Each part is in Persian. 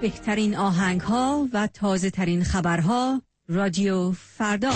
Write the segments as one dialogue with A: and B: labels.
A: بهترین آهنگ‌ها و تازه‌ترین خبرها. رادیو فردا.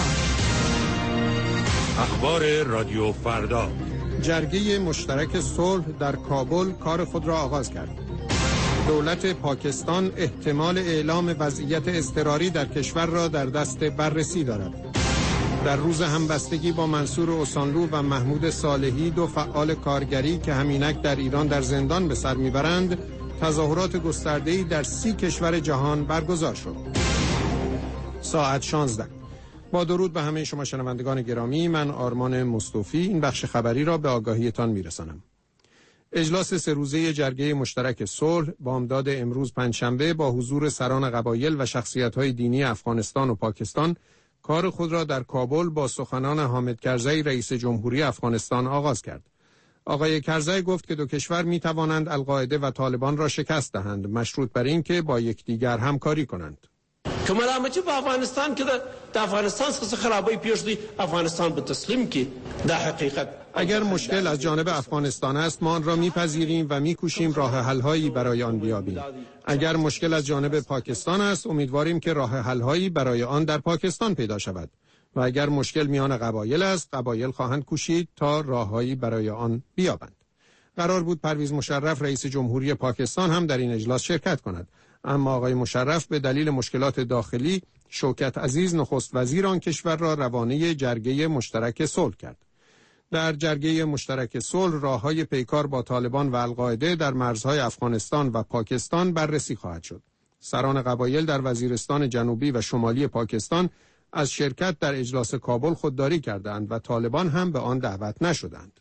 B: اخبار رادیو فردا.
C: جرگه مشترک صلح در کابل کار خود را آغاز کرد. دولت پاکستان احتمال اعلام وضعیت اضطراری در کشور را در دست بررسی دارد. در روز همبستگی با منصور اوسانلو و محمود صالحی، دو فعال کارگری که همینک در ایران در زندان به سر میبرند، تظاهرات گسترده‌ای در 30 کشور جهان برگزار شد. ساعت 16. با درود به همه شما شنوندگان گرامی، من آرمان مصطفی این بخش خبری را به آگاهیتان میرسانم. اجلاس 3 روزه جرگه مشترک صلح بامداد امروز پنجشنبه با حضور سران قبایل و شخصیت‌های دینی افغانستان و پاکستان کار خود را در کابل با سخنان حامد کرزی رئیس جمهوری افغانستان آغاز کرد. آقای کرزی گفت که دو کشور می توانند القاعده و طالبان را شکست دهند، مشروط بر این که با یکدیگر همکاری کنند.
D: که ملامتی په افغانستان کې د افغانستان څخه خرابې پیښ دي، افغانستان به تسلیم کی دا حقیقت.
C: اگر مشکل از جانب افغانستان است، ما آن را میپذیریم و میکوشیم راه حل‌هایی برای آن بیابیم. اگر مشکل از جانب پاکستان است، امیدواریم که راه حل‌هایی برای آن در پاکستان پیدا شود. و اگر مشکل میان قبایل است، قبایل خواهند کوشید تا راههایی برای آن بیابند. قرار بود پرویز مشرف رئیس جمهوری پاکستان هم در این اجلاس شرکت کند، اما آقای مشرف به دلیل مشکلات داخلی شوکت عزیز نخست وزیر آن کشور را روانه جرگه مشترک صلح کرد. در جرگه مشترک صلح راههای پیکار با طالبان و القاعده در مرزهای افغانستان و پاکستان بررسی خواهد شد. سران قبایل در وزیرستان جنوبی و شمالی پاکستان از شرکت در اجلاس کابل خودداری کردند و طالبان هم به آن دعوت نشدند.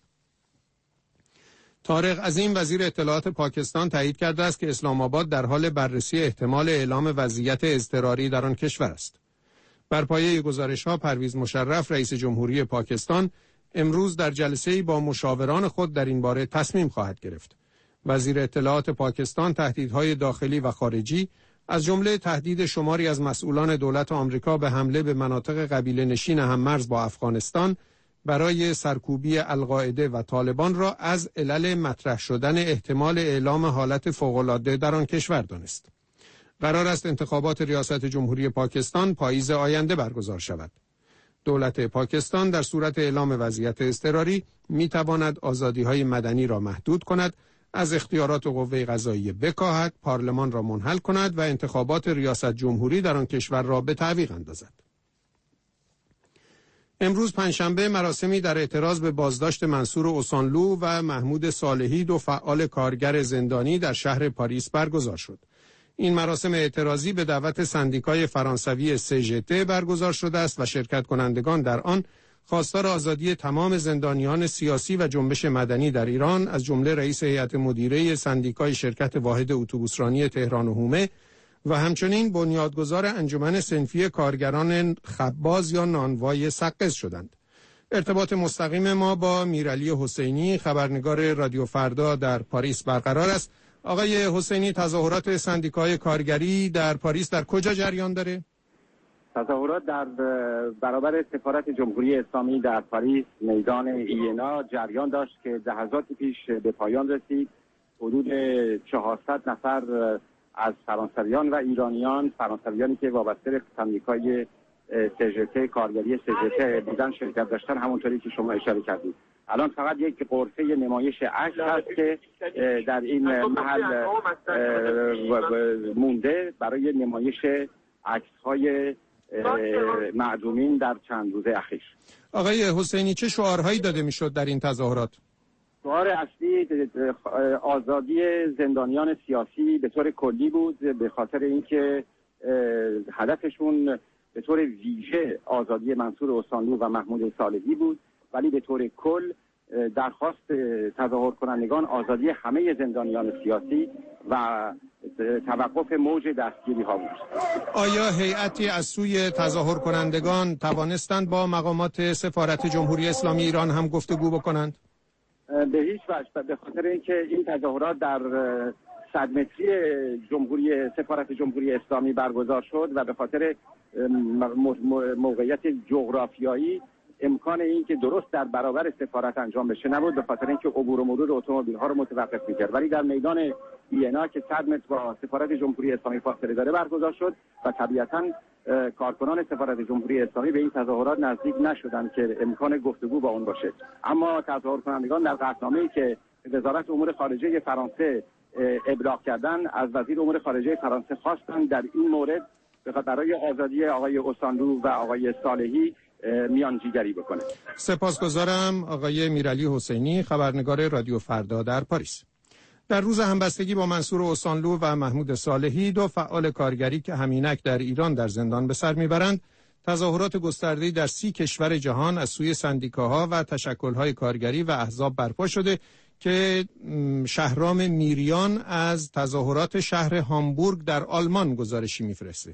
C: طارق عظیم وزیر اطلاعات پاکستان تایید کرده است که اسلام آباد در حال بررسی احتمال اعلام وضعیت اضطراری در آن کشور است. بر پایه گزارش‌ها پرویز مشرف رئیس جمهوری پاکستان امروز در جلسه‌ای با مشاوران خود در این باره تصمیم خواهد گرفت. وزیر اطلاعات پاکستان تهدیدهای داخلی و خارجی از جمله تهدید شماری از مسئولان دولت آمریکا به حمله به مناطق قبیله نشین هممرز با افغانستان برای سرکوبی القاعده و طالبان را از علل مطرح شدن احتمال اعلام حالت فوق‌العاده در آن کشور دانست. قرار است انتخابات ریاست جمهوری پاکستان پاییز آینده برگزار شود. دولت پاکستان در صورت اعلام وضعیت اضطراری می تواند آزادی‌های مدنی را محدود کند، از اختیارات قوه قضاییه بکاهد، پارلمان را منحل کند و انتخابات ریاست جمهوری در آن کشور را به تعویق اندازد. امروز پنجشنبه مراسمی در اعتراض به بازداشت منصور اوسانلو و محمود صالحی، دو فعال کارگر زندانی در شهر پاریس برگزار شد. این مراسم اعتراضی به دعوت سندیکای فرانسوی CGT برگزار شده است و شرکت کنندگان در آن خواستار آزادی تمام زندانیان سیاسی و جنبش مدنی در ایران از جمله رئیس هیئت مدیره سندیکای شرکت واحد اتوبوسرانی تهران و حومه و همچنین بنیادگذار انجمن صنفی کارگران خباز یا نانوای سقز شدند. ارتباط مستقیم ما با میرعلی حسینی خبرنگار رادیو فردا در پاریس برقرار است. آقای حسینی، تظاهرات سندیکای کارگری در پاریس در کجا جریان داره؟
E: تظاهرات در برابر سفارت جمهوری اسلامی در پاریس میدان اینا جریان داشت که لحظاتی پیش به پایان رسید. حدود 400 نفر از فرانسویان و ایرانیان، فرانسویانی که وابسته به سندیکای CGT کارگری CGT بودن شرکت داشتن، همونطوری که شما اشاره کردید. الان فقط یک غرفه نمایش عکس هست که در این محل مونده برای نمایش عکس‌های معدومین در چند روز اخیر. آقای
C: حسینی، چه شعارهایی داده میشد در این تظاهرات؟
E: شعار اصلی آزادی زندانیان سیاسی به طور کلی بود، به خاطر اینکه هدفشون به طور ویژه آزادی منصور اوسانلو و محمود صالحی بود، ولی به طور کل درخواست تظاهر کنندگان آزادی همه زندانیان سیاسی و توقف موج دستگیری ها بود.
C: آیا هیئتی از سوی تظاهر کنندگان توانستند با مقامات سفارت جمهوری اسلامی ایران هم گفتگو بکنند؟
E: به هیچ وجه، به خاطر اینکه این تظاهرات در 100 متری سفارت جمهوری اسلامی برگزار شد و به خاطر موقعیت جغرافیایی امکان این که درست در برابر سفارت انجام بشه نبود، به خاطر اینکه عبور و مرور اتومبیل‌ها رو متوقف می‌کرد. ولی در میدان اینا که 100 متر با سفارت جمهوری اسلامی فاصله داره برگزار شد و طبیعتاً کارکنان سفارت جمهوری اسلامی به این تظاهرات نزدیک نشدند که امکان گفتگو با اون باشه. اما تظاهر کنندگان در قطعنامه‌ای که وزارت امور خارجه فرانسه ابلاغ کردن از وزیر امور خارجه فرانسه خواستن در این مورد برای آزادی آقای اوسانلو و آقای صالحی میانجیگری بکنه.
C: سپاسگزارم آقای میرعلی حسینی، خبرنگار رادیو فردا در پاریس. در روز همبستگی با منصور اوسانلو و محمود صالحی، دو فعال کارگری که همینک در ایران در زندان به سر میبرند، تظاهرات گسترده‌ای در 30 کشور جهان از سوی سندیکاها و تشکل‌های کارگری و احزاب برپا شده که شهرام میریان از تظاهرات شهر هامبورگ در آلمان گزارشی میفرسته.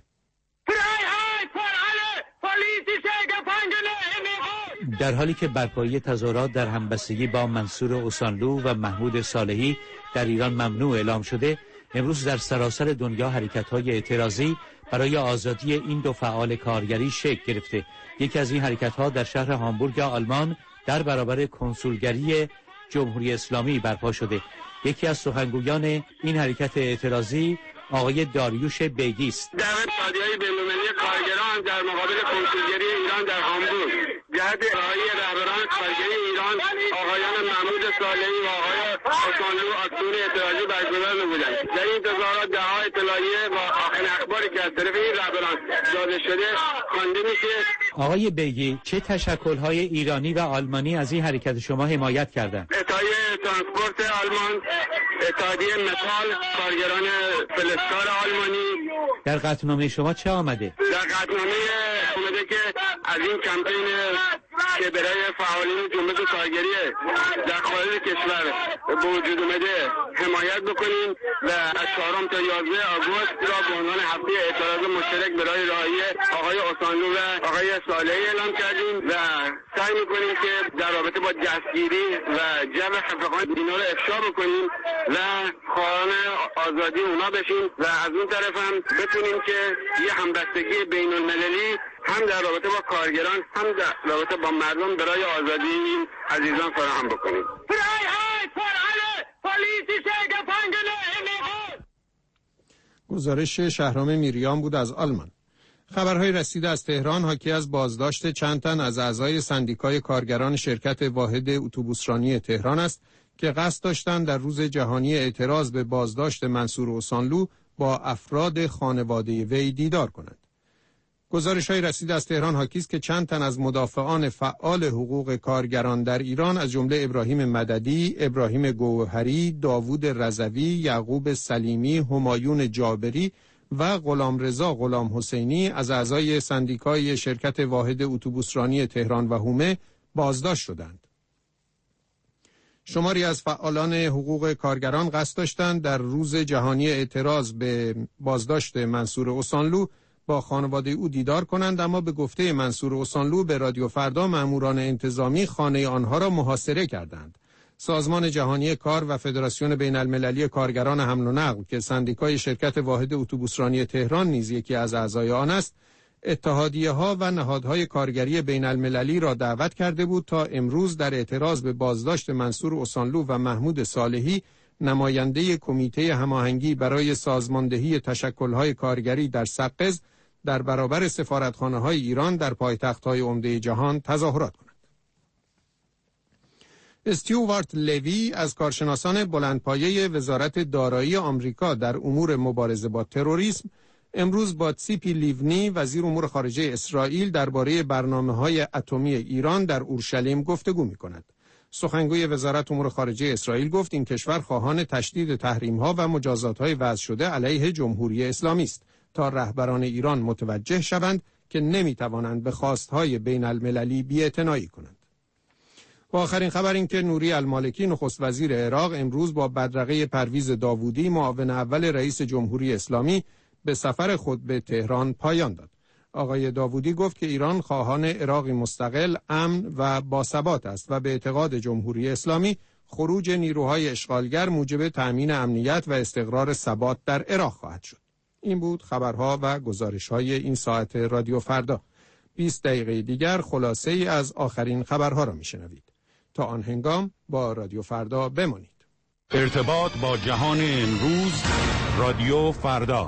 F: در حالی که برپایی تظاهرات در همبستگی با منصور اوسانلو و محمود صالحی در ایران ممنوع اعلام شده، امروز در سراسر دنیا حرکت‌های اعتراضی برای آزادی این دو فعال کارگری شکل گرفته. یکی از این حرکت‌ها در شهر هامبورگ آلمان در برابر کنسولگری جمهوری اسلامی برپا شده. یکی از سخنگویان این حرکت اعتراضی آقای داریوش بیگی است.
G: در اتحادیه بین‌المللی کارگران در مقابل کنسولگری ایران در هامبورگ جهت رهایی رهبران کارگری ایران آقایان محمود صالحی و آقای اوسانلو اکسیون اعتراضی برگزار نمودند. در این تظاهرات ده‌ها اطلاعیه و آخرین اخباری که از طرف این رهبران داده شده خوانده میشه.
F: آقای بیگی، چه تشکل‌های ایرانی و آلمانی از این حرکت شما حمایت کردند؟
G: اتحادیه ترانسپورت آلمان، اتحادیه متال، کارگران فلزکار آلمانی.
F: در قطعنامه شما چه آمده؟
G: در قطعنامه اومده که از این کمپین که برای فعالین جنبش کارگری در خارج کشور به وجود اومده حمایت بکنیم و از 4 تا 11 آگوست را به عنوان هفته اعتراض مشترک برای رهایی آقای اوسانلو و آقای صالحی اعلام کردیم و سعی میکنیم که در رابطه با دستگیری و جمع خفقان اینا رو افشا بکنیم و خواهان آزادی اونا بشیم و از اون طرف هم بتونیم که یه همبستگی بین المللی هم در رابطه با کارگران هم در رابطه با مردم برای آزادی این عزیزان فراهم بکنیم.
C: گزارش شهرام میریان بود از آلمان. خبرهای رسیده از تهران حاکی از بازداشت چند تن از اعضای سندیکای کارگران شرکت واحد اتوبوسرانی تهران است که قصد داشتند در روز جهانی اعتراض به بازداشت منصور اوسانلو با افراد خانواده وی دیدار کنند. گزارش‌های رسیده از تهران حاکی است که چند تن از مدافعان فعال حقوق کارگران در ایران از جمله ابراهیم مددی، ابراهیم گوهری، داوود رضوی، یعقوب سلیمی، همایون جابری و غلامرضا غلام حسینی از اعضای سندیکای شرکت واحد اتوبوسرانی تهران و حومه بازداشت شدند. شماری از فعالان حقوق کارگران قصد داشتند در روز جهانی اعتراض به بازداشت منصور اوسانلو با خانواده او دیدار کنند، اما به گفته منصور اوسانلو به رادیو فردا مأموران انتظامی خانه آنها را محاصره کردند. سازمان جهانی کار و فدراسیون بین المللی کارگران حمل و نقل که سندیکای شرکت واحد اتوبوسرانی تهران نیز یکی از اعضای آن است، اتحادیه‌ها و نهادهای کارگری بین المللی را دعوت کرده بود تا امروز در اعتراض به بازداشت منصور اوسانلو و محمود صالحی نماینده کمیته هماهنگی برای سازماندهی تشکل‌های کارگری در سقز در برابر سفارتخانه‌های ایران در پایتخت‌های عمده جهان تظاهرات کنند. استیوارت لوی از کارشناسان بلندپایه وزارت دارایی آمریکا در امور مبارزه با تروریسم امروز با تسیپی لیونی وزیر امور خارجه اسرائیل درباره برنامه‌های اتمی ایران در اورشلیم گفتگو می‌کند. سخنگوی وزارت امور خارجه اسرائیل گفت این کشور خواهان تشدید تحریم‌ها و مجازات‌های وضع شده علیه جمهوری اسلامی است تا رهبران ایران متوجه شوند که نمی‌توانند به خواست‌های بین المللی بی‌اعتنایی کنند. و آخرین خبر این که نوری المالکی نخست وزیر عراق امروز با بدرقه پرویز داوودی معاون اول رئیس جمهوری اسلامی به سفر خود به تهران پایان داد. آقای داوودی گفت که ایران خواهان عراقی مستقل، امن و باثبات است و به اعتقاد جمهوری اسلامی خروج نیروهای اشغالگر موجب تأمین امنیت و استقرار ثبات در عراق خواهد شد. این بود خبرها و گزارش‌های این ساعت رادیو فردا. 20 دقیقه دیگر خلاصه ای از آخرین خبرها را میشنوید. تا آن هنگام با رادیو فردا بمانید.
B: ارتباط با جهان امروز، رادیو فردا.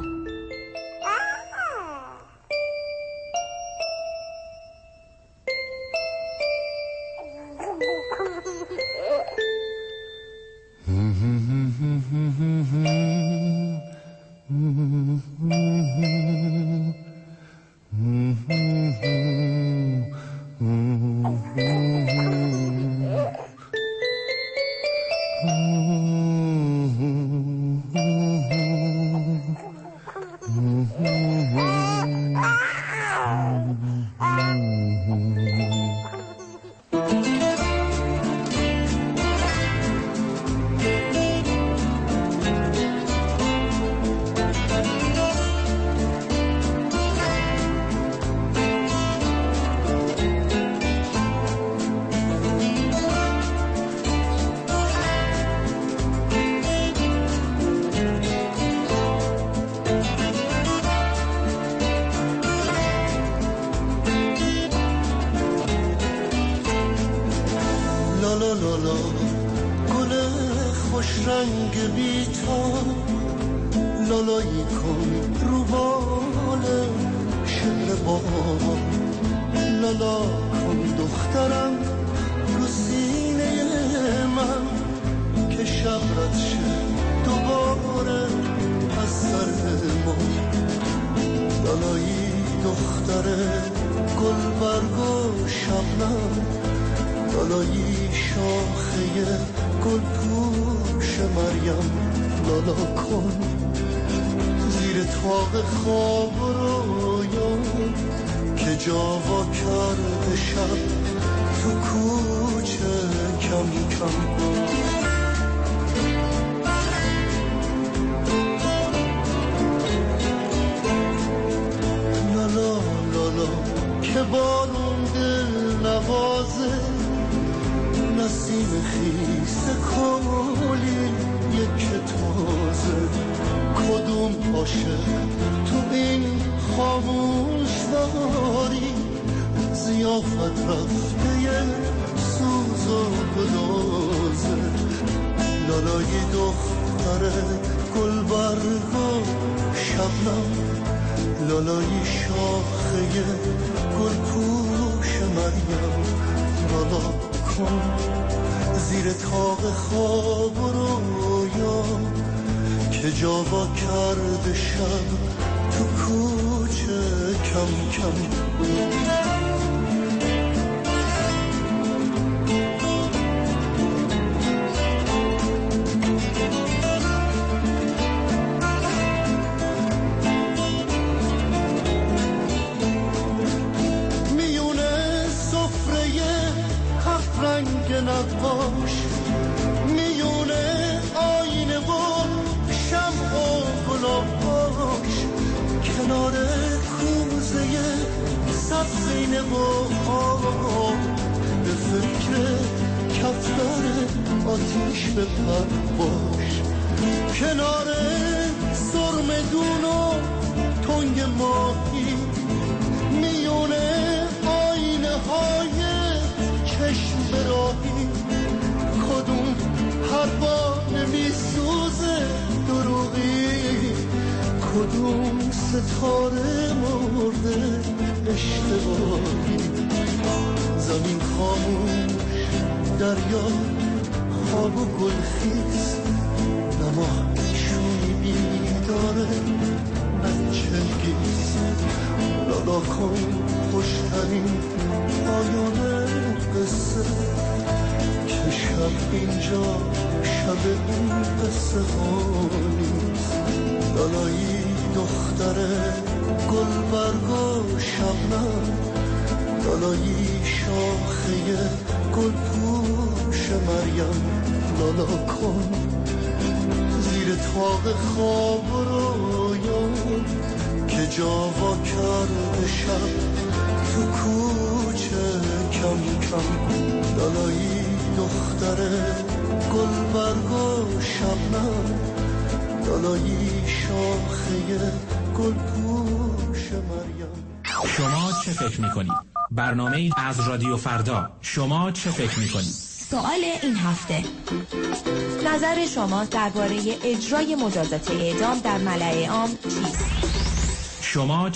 H: شما چه فکر میکنید؟ برنامه از رادیو فردا. شما چه فکر میکنید؟
I: سوال این هفته: نظر شما درباره اجرای مجازات اعدام در ملأ عام چیست؟
H: شما